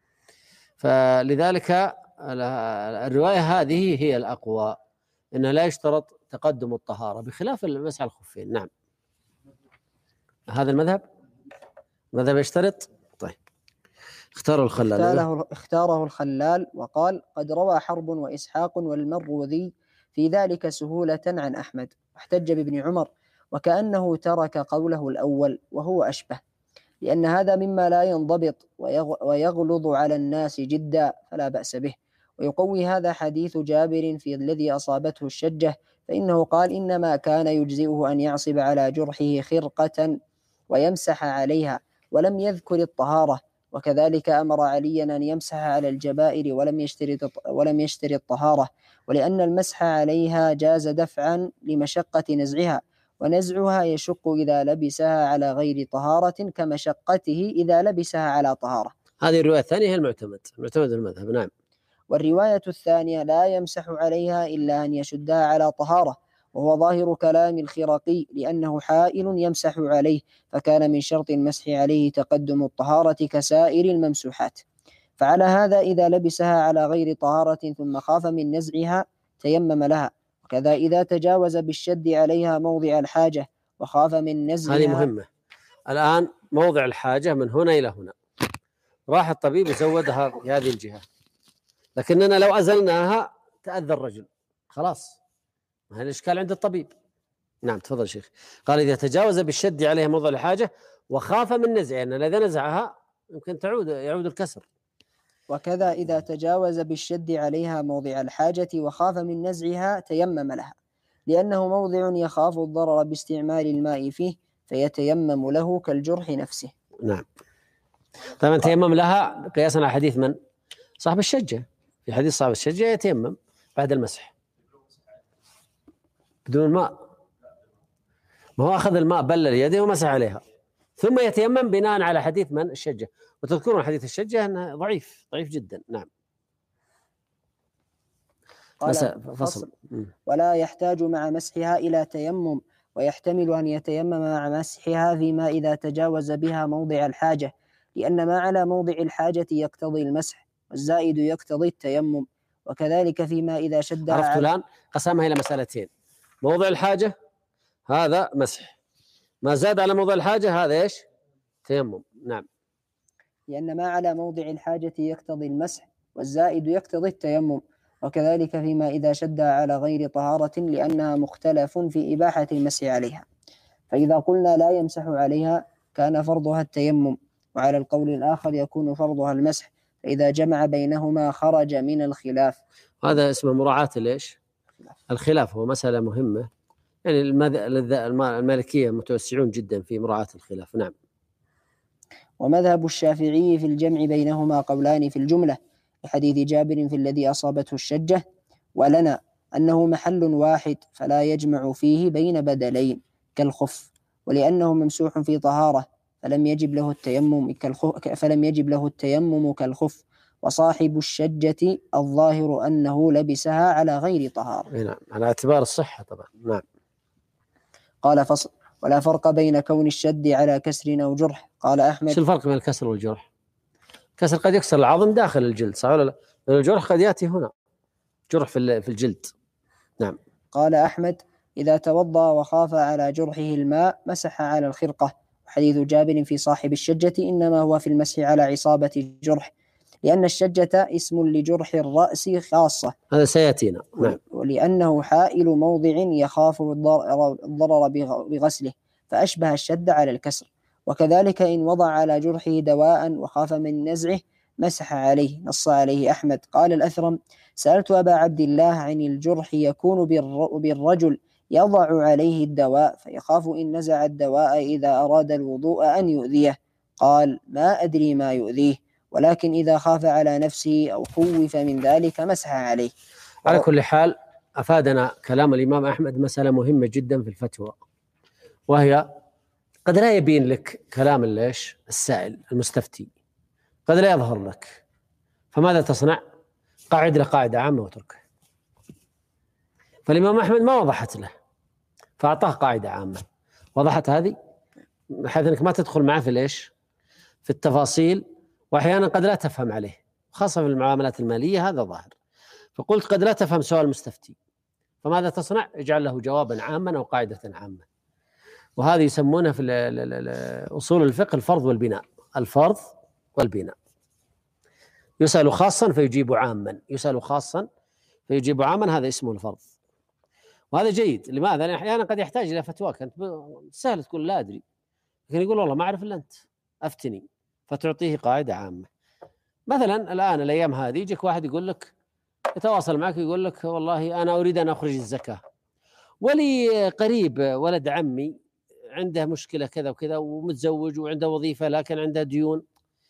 Speaker 1: فلذلك الرواية هذه هي الأقوى، إنه لا يشترط تقدم الطهارة بخلاف المسح الخفين. نعم، هذا المذهب مذهب يشترط. طيب، اختاروا الخلال.
Speaker 2: اختاره, اختاره الخلال وقال: قد روى حرب وإسحاق والمروذي في ذلك سهولة عن أحمد، واحتج بابن عمر، وكأنه ترك قوله الأول وهو أشبه، لأن هذا مما لا ينضبط ويغلظ على الناس جدا فلا بأس به. ويقوي هذا حديث جابر في الذي أصابته الشجة، فإنه قال: إنما كان يجزئه أن يعصب على جرحه خرقة ويمسح عليها، ولم يذكر الطهارة. وكذلك أمر عليا أن يمسح على الجبائر ولم يشترط ولم يشترط الطهارة، ولأن المسح عليها جاز دفعا لمشقة نزعها، ونزعها يشق إذا لبسها على غير طهارة كمشقته إذا لبسها على طهارة.
Speaker 1: هذه الرواية الثانية هي المعتمد المعتمد المذهب. نعم.
Speaker 2: والرواية الثانية لا يمسح عليها إلا أن يشدها على طهارة، وهو ظاهر كلام الخرقي، لأنه حائل يمسح عليه، فكان من شرط المسح عليه تقدم الطهارة كسائر الممسوحات. فعلى هذا إذا لبسها على غير طهارة ثم خاف من نزعها تيمم لها، وكذا إذا تجاوز بالشد عليها موضع الحاجة وخاف من نزعها.
Speaker 1: هذه مهمة. الآن موضع الحاجة من هنا إلى هنا، راح الطبيب يزودها في هذه الجهة، لكننا لو أزلناها تأذى الرجل، خلاص هذا الإشكال عند الطبيب. نعم، تفضل شيخ. قال: إذا تجاوز بالشد عليها موضع الحاجة وخاف من نزعها، أن إذا نزعها يمكن تعود يعود الكسر.
Speaker 2: وكذا إذا تجاوز بالشد عليها موضع الحاجة وخاف من نزعها تيمم لها، لأنه موضع يخاف الضرر باستعمال الماء فيه فيتيمم له كالجرح نفسه.
Speaker 1: نعم. طبعا تيمم لها قياسا على حديث من؟ صاحب الشجة. في حديث صاحب الشجة يتيمم بعد المسح بدون ماء، ما هو أخذ الماء بلل يده ومسح عليها ثم يتيمم بناء على حديث من؟ الشجة. وتذكرون حديث الشجة أنه ضعيف ضعيف جدا. نعم.
Speaker 2: قال:
Speaker 1: فصل.
Speaker 2: ولا يحتاج مع مسحها إلى تيمم، ويحتمل أن يتيمم مع مسحها فيما إذا تجاوز بها موضع الحاجة، لأن ما على موضع الحاجة يقتضي المسح، والزائد يقتضي التيمم. وكذلك فيما إذا شد.
Speaker 1: عرفت الآن قسمها إلى مسألتين: موضع الحاجة هذا مسح، ما زاد على موضع الحاجة هذا إيش؟ تيمم. نعم.
Speaker 2: لأن ما على موضع الحاجة يقتضي المسح، والزائد يقتضي التيمم. وكذلك فيما إذا شد على غير طهارة، لأنها مختلف في إباحة المسح عليها. فإذا قلنا لا يمسح عليها كان فرضها التيمم، وعلى القول الآخر يكون فرضها المسح، فإذا جمع بينهما خرج من الخلاف.
Speaker 1: هذا اسمه مراعاة ليش؟ الخلاف. هو مسألة مهمة، يعني المالكية متوسعون جدا في مراعاة الخلاف. نعم.
Speaker 2: ومذهب الشافعي في الجمع بينهما قولان في الجملة، لحديث جابر في الذي أصابته الشجة، ولنا أنه محل واحد فلا يجمع فيه بين بدلين كالخف، ولأنه ممسوح في طهارة فلم يجب له التيمم كالخف فلم يجب له التيمم كالخف. وصاحب الشجة الظاهر أنه لبسها على غير طهارة.
Speaker 1: نعم، على اعتبار الصحة طبعا. نعم.
Speaker 2: قال: فصل. ولا فرق بين كون الشد على كسر أو جرح. قال أحمد:
Speaker 1: شو الفرق بين الكسر والجرح؟ الكسر قد يكسر العظم داخل الجلد، صح ولا لا؟ الجرح قد يأتي هنا، جرح في في الجلد. نعم.
Speaker 2: قال أحمد: إذا توضأ وخاف على جرحه الماء مسح على الخرقة. حديث جابر في صاحب الشجة إنما هو في المسح على عصابة جرح، لأن الشجة اسم لجرح الرأس خاصة،
Speaker 1: هذا سيأتينا. نعم.
Speaker 2: ولأنه حائل موضع يخاف الضرر بغسله، فأشبه الشد على الكسر. وكذلك إن وضع على جرحه دواء وخاف من نزعه مسح عليه، نص عليه أحمد. قال الأثرم: سألت أبا عبد الله عن الجرح يكون بالرجل يضع عليه الدواء فيخاف إن نزع الدواء إذا أراد الوضوء أن يؤذيه. قال: ما أدري ما يؤذيه، ولكن إذا خاف على نفسه أو خوف من ذلك مسح عليه.
Speaker 1: على كل حال أفادنا كلام الإمام أحمد مسألة مهمة جدا في الفتوى، وهي قد لا يبين لك كلام ليش السائل المستفتي، قد لا يظهر لك، فماذا تصنع؟ قاعد له قاعدة عامة وتركه. فالإمام أحمد ما وضحت له فأعطاه قاعدة عامة، وضحت هذه بحيث أنك ما تدخل معه في ليش في التفاصيل، وأحيانا قد لا تفهم عليه، خاصة في المعاملات المالية هذا ظاهر. فقلت قد لا تفهم سؤال المستفتي، فماذا تصنع؟ اجعل له جوابا عاما أو قاعدة عامة. وهذه يسمونها في أصول الفقه الفرض والبناء. الفرض والبناء، يسأل خاصا فيجيب عاما، يسأل خاصا فيجيب عاما، هذا اسمه الفرض، وهذا جيد. لماذا؟ لأن أحيانا قد يحتاج إلى فتواك، أنت سهل تقول لا أدري، لكن يقول والله ما أعرف إلا أنت أفتني، فتعطيه قاعدة عامة. مثلا الآن الأيام هذه يجيك واحد يقول لك، يتواصل معك يقول لك والله أنا أريد أن أخرج الزكاة، ولي قريب ولد عمي عنده مشكلة كذا وكذا ومتزوج وعنده وظيفة لكن عنده ديون،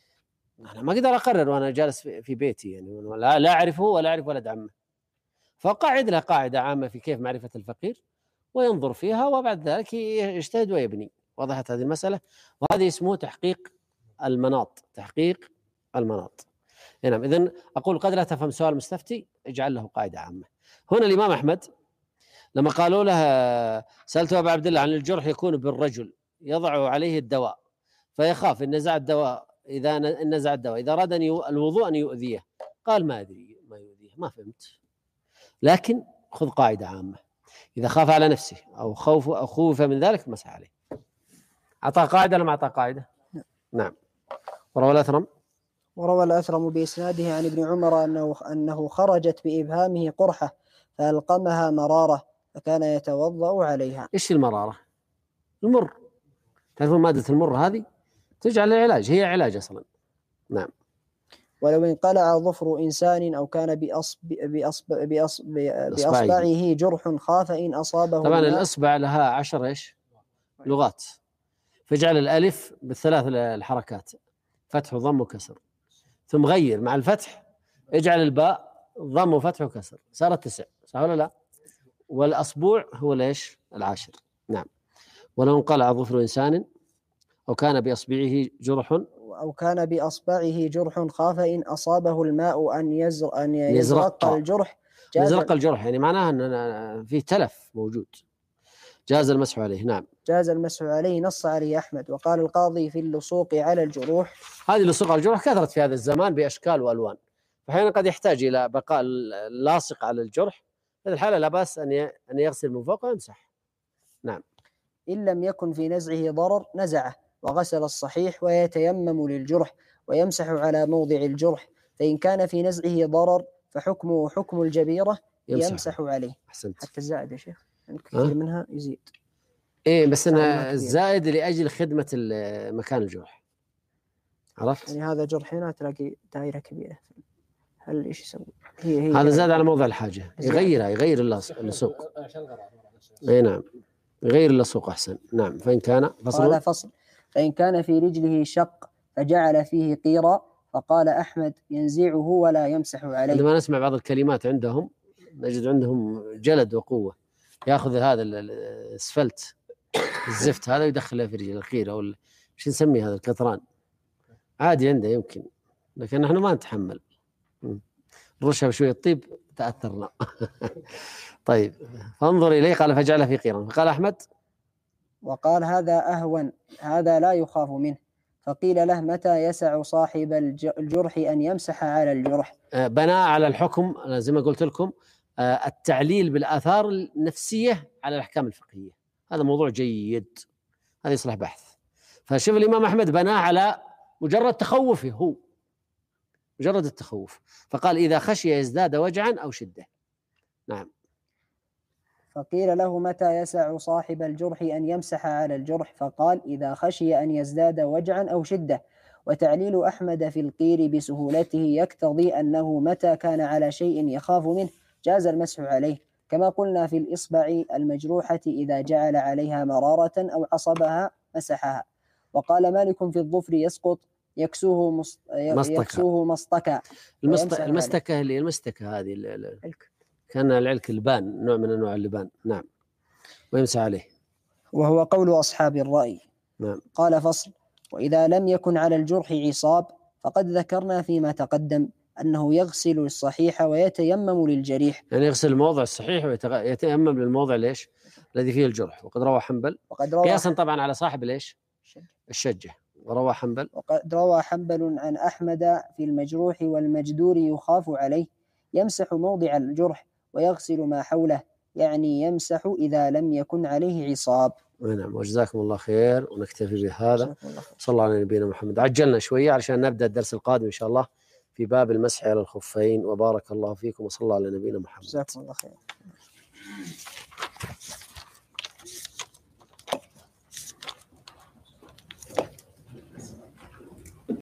Speaker 1: أنا ما أقدر أقرر وأنا جالس في بيتي، يعني لا, لا أعرفه ولا أعرف ولد عمه. فقاعد له قاعدة عامة في كيف معرفة الفقير وينظر فيها، وبعد ذلك يجتهد ويبني. وضحت هذه المسألة، وهذا اسمه تحقيق المناط، تحقيق المناط. نعم. إذن أقول قد لا تفهم سؤال المستفتي، اجعل له قاعدة عامة. هنا الإمام أحمد لما قالوا له سألت أبا عبد الله عن الجرح يكون بالرجل يضع عليه الدواء فيخاف إن نزع الدواء إذا نزع الدواء إذا أراد الوضوء أن يؤذيه، قال ما أدري ما يؤذيه، ما فهمت، لكن خذ قاعدة عامة، إذا خاف على نفسه أو خوف أو خوف من ذلك مسح عليه. أعطاه قاعدة لما أعطاه قاعدة؟ نعم. وروى الأثرم
Speaker 2: وروى الأثرم بإسناده عن ابن عمر أنه أنه خرجت بإبهامه قرحة فألقمها مرارة فكان يتوضأ عليها.
Speaker 1: إيش المرارة؟ المر، تعرفون مادة المر هذه تجعل العلاج، هي علاج أصلا. نعم.
Speaker 2: ولو انقلع ظفر إنسان أو كان بأصب بأصب بأصب بأصبعه جرح خاف إن أصابه.
Speaker 1: طبعا الأصبع لها عشر إيش لغات، فاجعل الألف بالثلاث الحركات فتح وضم وكسر، ثم غير مع الفتح اجعل الباء ضم وفتح وكسر، صارت تسع، صح ولا لا؟ والأصبع هو ليش العاشر. نعم. ولو انقلع ظفر إنسان أو كان بأصبعه جرح
Speaker 2: أو كان بأصبعه جرح خاف إن أصابه الماء أن يزرق أن يزرق الجرح.
Speaker 1: يزرق الجرح يعني معناها أن فيه تلف موجود، جاز المسح عليه. نعم.
Speaker 2: جاز المسح عليه، نص عليه أحمد. وقال القاضي في اللصوق على الجروح،
Speaker 1: هذه اللصوق على الجروح كثرت في هذا الزمان بأشكال وألوان، فأحيانا قد يحتاج إلى بقاء اللاصق على الجرح، في الحالة لا بأس أن أن يغسل من فوق ويمسح. نعم.
Speaker 2: إن لم يكن في نزعه ضرر نزعه وغسل الصحيح ويتيمم للجرح ويمسح على موضع الجرح، فإن كان في نزعه ضرر فحكمه حكم الجبيرة يمسح, يمسح عليه.
Speaker 1: أحسنت.
Speaker 2: حتى الزائد يا شيخ كثير منها يزيد.
Speaker 1: إيه بس أنا الزائد لأجل خدمة مكان الجرح، عرفت؟
Speaker 2: يعني هذا جرح هنا تلاقي دائرة كبيرة، هل إيش يسوي؟ هي هي
Speaker 1: هذا زاد على موضع الحاجة، يغيرها، يغير اللصوق. أي نعم، يغير اللصوق أحسن. نعم. فإن كان فصل
Speaker 2: قال فصل فإن كان في رجله شق فجعل فيه قيرا، فقال أحمد ينزعه ولا يمسح عليه.
Speaker 1: عندما نسمع بعض الكلمات عندهم نجد عندهم جلد وقوة، يأخذ هذا الاسفلت الزفت هذا يدخله في رجل القيرة ولا ايش نسمي هذا القطران، عادي عنده يمكن، لكن نحن ما نتحمل، رشها بشوية طيب تأثرنا. طيب فانظر إليه. قال فجعل في قيرا، فقال أحمد
Speaker 2: وقال هذا أهون، هذا لا يخاف منه. فقيل له متى يسع صاحب الجرح أن يمسح على الجرح؟
Speaker 1: بناء على الحكم زي ما قلت لكم التعليل بالآثار النفسية على الأحكام الفقهية، هذا موضوع جيد، هذا يصلح بحث. فشوف الإمام أحمد بناء على مجرد تخوفه، هو مجرد التخوف، فقال إذا خشي يزداد وجعا أو شدة. نعم.
Speaker 2: فقيل له متى يسع صاحب الجرح أن يمسح على الجرح؟ فقال إذا خشي أن يزداد وجعا أو شدة. وتعليل أحمد في القير بسهولته يقتضي أنه متى كان على شيء يخاف منه جاز المسح عليه، كما قلنا في الإصبع المجروحة إذا جعل عليها مرارة أو عصبها مسحها. وقال مالك في الظفر يسقط يكسوه مص... يكسوه مصطكا.
Speaker 1: المست... المستكة اللي المستكة هذه ال... كان العلك اللبان، نوع من أنواع اللبان. نعم. ويمسح عليه،
Speaker 2: وهو قول أصحاب الرأي.
Speaker 1: نعم.
Speaker 2: قال فصل: وإذا لم يكن على الجرح عصاب فقد ذكرنا فيما تقدم أنه يغسل الصحيح ويتيمم للجريح.
Speaker 1: يعني يغسل الموضع الصحيح ويتيمم للموضع ليش الذي فيه الجرح. وقد روى حنبل
Speaker 2: وقد روى
Speaker 1: قياسا طبعا على صاحب ليش الشجة. وروى حنبل
Speaker 2: وقد روى حنبل عن أحمد في المجروح والمجدور يخاف عليه يمسح موضع الجرح ويغسل ما حوله، يعني يمسح إذا لم يكن عليه عصاب.
Speaker 1: نعم. وجزاكم الله خير، ونكتفي بهذا. صلى الله على نبينا محمد. عجلنا شوية علشان نبدأ الدرس القادم إن شاء الله في باب المسح على الخفين. وبارك الله فيكم، وصلى الله على نبينا محمد.
Speaker 2: جزاكم الله خير.